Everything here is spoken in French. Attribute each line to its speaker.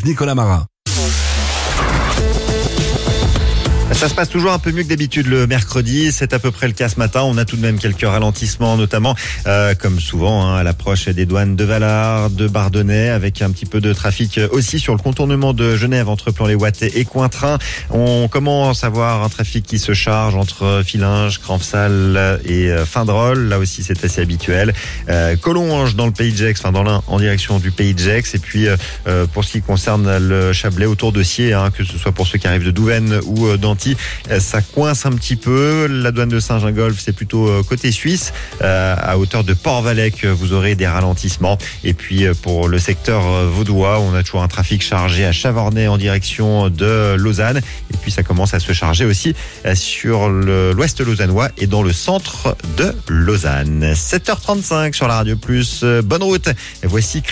Speaker 1: Nicolas Marin.
Speaker 2: Ça se passe toujours un peu mieux que d'habitude le mercredi, c'est à peu près le cas ce matin. On a tout de même quelques ralentissements, notamment comme souvent à l'approche des douanes de Valard, de Bardonnay, avec un petit peu de trafic aussi sur le contournement de Genève entre Plan-les-Ouatet et Cointrin. On commence à voir un trafic qui se charge entre Fillinges, Cranfsal et Findrol. Là aussi c'est assez habituel. Collonges dans le Pays de Gex, enfin dans l'Ain en direction du Pays de Gex. Et puis pour ce qui concerne le Chablais autour de Sciez, que ce soit pour ceux qui arrivent de Douvaine ou d'Antilles, ça coince un petit peu. La douane de Saint-Gingolph, c'est plutôt côté suisse. À hauteur de Port-Valec, vous aurez des ralentissements. Et puis pour le secteur vaudois, on a toujours un trafic chargé à Chavornay en direction de Lausanne. Et puis ça commence à se charger aussi sur l'ouest lausannois et dans le centre de Lausanne. 7h35 sur la Radio Plus. Bonne route. Et voici